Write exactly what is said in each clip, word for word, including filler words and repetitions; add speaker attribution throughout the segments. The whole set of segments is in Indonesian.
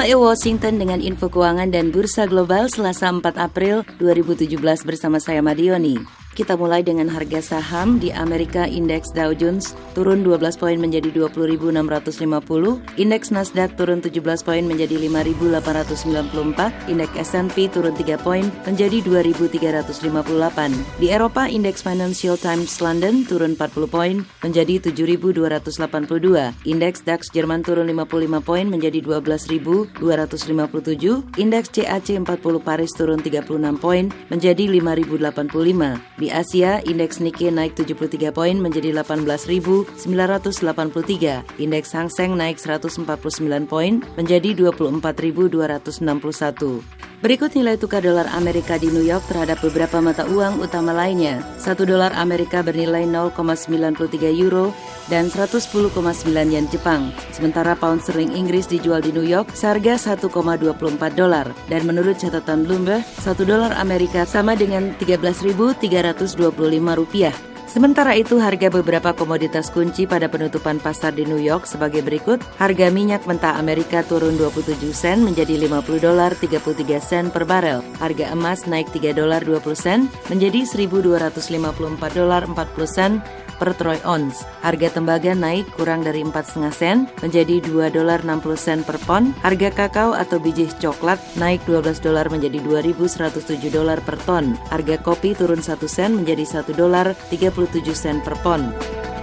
Speaker 1: V O A Washington dengan info keuangan dan bursa global Selasa empat April dua ribu tujuh belas bersama saya Madioni. Kita mulai dengan harga saham di Amerika. Indeks Dow Jones turun dua belas poin menjadi dua puluh ribu enam ratus lima puluh, indeks Nasdaq turun tujuh belas poin menjadi lima ribu delapan ratus sembilan puluh empat, indeks S and P turun tiga poin menjadi dua ribu tiga ratus lima puluh delapan. Di Eropa, indeks Financial Times London turun empat puluh poin menjadi tujuh ribu dua ratus delapan puluh dua, indeks DAX Jerman turun lima puluh lima poin menjadi dua belas ribu dua ratus lima puluh tujuh, indeks C A C empat puluh Paris turun tiga puluh enam poin menjadi lima ribu delapan puluh lima. Di Asia, indeks Nikkei naik tujuh puluh tiga poin menjadi delapan belas ribu sembilan ratus delapan puluh tiga. Indeks Hang Seng naik seratus empat puluh sembilan poin menjadi dua puluh empat ribu dua ratus enam puluh satu. Berikut nilai tukar dolar Amerika di New York terhadap beberapa mata uang utama lainnya. Satu dolar Amerika bernilai nol koma sembilan tiga euro dan seratus sepuluh koma sembilan yen Jepang. Sementara pound sterling Inggris dijual di New York seharga satu koma dua empat dolar. Dan menurut catatan Bloomberg, satu dolar Amerika sama dengan tiga belas ribu tiga ratus dua puluh lima rupiah. Sementara itu, harga beberapa komoditas kunci pada penutupan pasar di New York sebagai berikut. Harga minyak mentah Amerika turun dua puluh tujuh sen menjadi lima puluh dolar tiga puluh tiga sen per barel. Harga emas naik tiga dolar dua puluh sen menjadi seribu dua ratus lima puluh empat dolar empat puluh sen per troy ounce. Harga tembaga naik kurang dari empat koma lima sen menjadi dua dolar enam puluh sen per pon. Harga kakao atau biji coklat naik dua belas dolar menjadi dua ribu seratus tujuh dolar per ton. Harga kopi turun satu sen menjadi satu dolar tiga puluh tujuh sen per pon.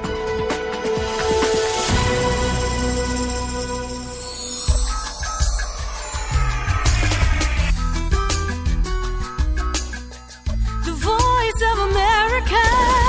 Speaker 2: The Voice of America.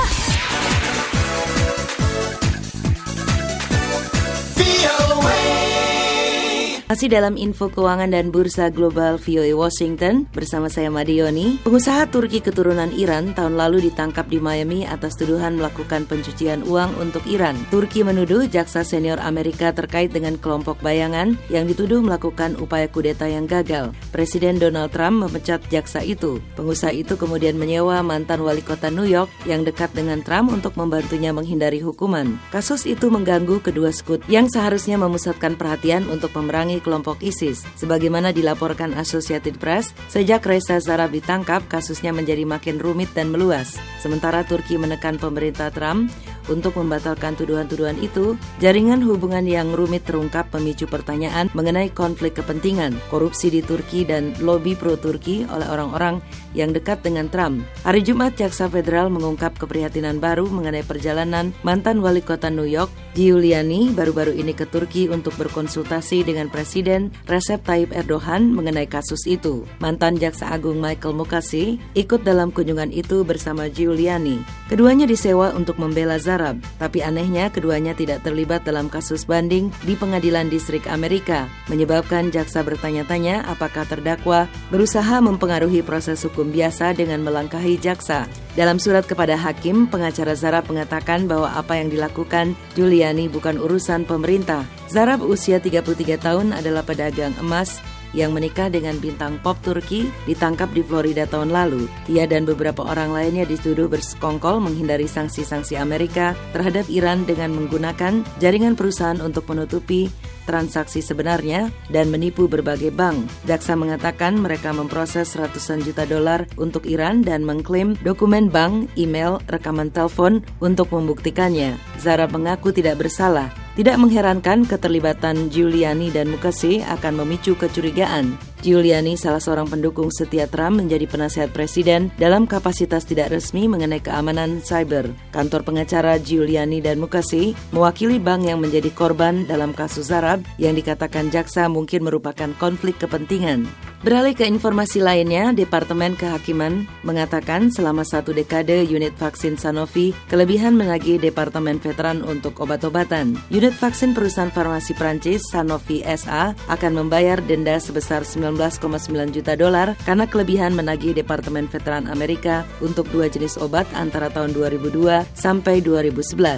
Speaker 1: Masih dalam info keuangan dan bursa global V O A Washington bersama saya Madioni. Pengusaha Turki keturunan Iran tahun lalu ditangkap di Miami atas tuduhan melakukan pencucian uang untuk Iran. Turki menuduh jaksa senior Amerika terkait dengan kelompok bayangan yang dituduh melakukan upaya kudeta yang gagal. Presiden Donald Trump memecat jaksa itu. Pengusaha itu kemudian menyewa mantan wali kota New York yang dekat dengan Trump untuk membantunya menghindari hukuman. Kasus itu mengganggu kedua sekutu yang seharusnya memusatkan perhatian untuk memerangi kelompok ISIS. Sebagaimana dilaporkan Associated Press, sejak Reza Zarrab ditangkap, kasusnya menjadi makin rumit dan meluas. Sementara Turki menekan pemerintah Trump untuk membatalkan tuduhan-tuduhan itu, jaringan hubungan yang rumit terungkap memicu pertanyaan mengenai konflik kepentingan, korupsi di Turki, dan lobi pro-Turki oleh orang-orang yang dekat dengan Trump. Hari Jumat, Jaksa Federal mengungkap keprihatinan baru mengenai perjalanan mantan wali kota New York, Giuliani, baru-baru ini ke Turki untuk berkonsultasi dengan Presiden Recep Tayyip Erdogan mengenai kasus itu. Mantan Jaksa Agung Michael Mukasey ikut dalam kunjungan itu bersama Giuliani. Keduanya disewa untuk membela Zarrab, tapi anehnya keduanya tidak terlibat dalam kasus banding di Pengadilan Distrik Amerika, menyebabkan jaksa bertanya-tanya apakah terdakwa berusaha mempengaruhi proses hukum biasa dengan melangkahi jaksa. Dalam surat kepada hakim, pengacara Zarrab mengatakan bahwa apa yang dilakukan Giuliani bukan urusan pemerintah. Zarrab usia tiga puluh tiga tahun adalah pedagang emas yang menikah dengan bintang pop Turki, ditangkap di Florida tahun lalu. Ia dan beberapa orang lainnya dituduh bersekongkol menghindari sanksi-sanksi Amerika terhadap Iran dengan menggunakan jaringan perusahaan untuk menutupi transaksi sebenarnya dan menipu berbagai bank. Jaksa mengatakan mereka memproses ratusan juta dolar untuk Iran dan mengklaim dokumen bank, email, rekaman telepon untuk membuktikannya. Zarrab mengaku tidak bersalah. Tidak mengherankan keterlibatan Giuliani dan Mukasey akan memicu kecurigaan. Giuliani, salah seorang pendukung setia Trump, menjadi penasihat presiden dalam kapasitas tidak resmi mengenai keamanan cyber. Kantor pengacara Giuliani dan Mukasey mewakili bank yang menjadi korban dalam kasus Zarrab yang dikatakan jaksa mungkin merupakan konflik kepentingan. Beralih ke informasi lainnya, Departemen Kehakiman mengatakan selama satu dekade unit vaksin Sanofi kelebihan menagih Departemen Veteran untuk obat-obatan. Unit vaksin perusahaan farmasi Prancis Sanofi S A akan membayar denda sebesar sembilan belas koma sembilan juta dolar karena kelebihan menagih Departemen Veteran Amerika untuk dua jenis obat antara tahun dua ribu dua sampai dua ribu sebelas.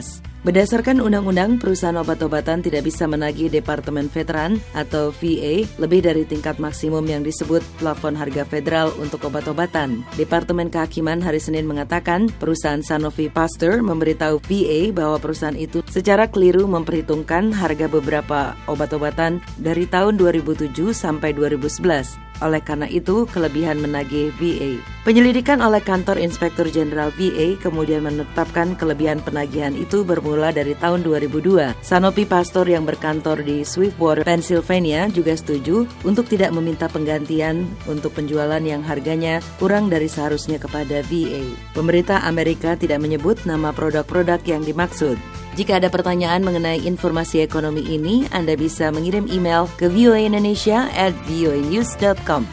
Speaker 1: Berdasarkan undang-undang, perusahaan obat-obatan tidak bisa menagih Departemen Veteran atau V A lebih dari tingkat maksimum yang disebut plafon harga federal untuk obat-obatan. Departemen Kehakiman hari Senin mengatakan perusahaan Sanofi Pasteur memberitahu V A bahwa perusahaan itu secara keliru memperhitungkan harga beberapa obat-obatan dari tahun dua ribu tujuh sampai dua ribu sebelas. Oleh karena itu, kelebihan menagih V A. Penyelidikan oleh kantor Inspektur Jenderal V A kemudian menetapkan kelebihan penagihan itu bermula dari tahun dua ribu dua. Sanofi Pasteur yang berkantor di Swiftwater, Pennsylvania juga setuju untuk tidak meminta penggantian untuk penjualan yang harganya kurang dari seharusnya kepada V A. Pemerintah Amerika tidak menyebut nama produk-produk yang dimaksud. Jika ada pertanyaan mengenai informasi ekonomi ini, Anda bisa mengirim email ke v o a indonesia at v o a news dot com.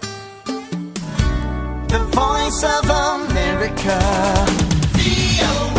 Speaker 3: The Voice of America, V O A.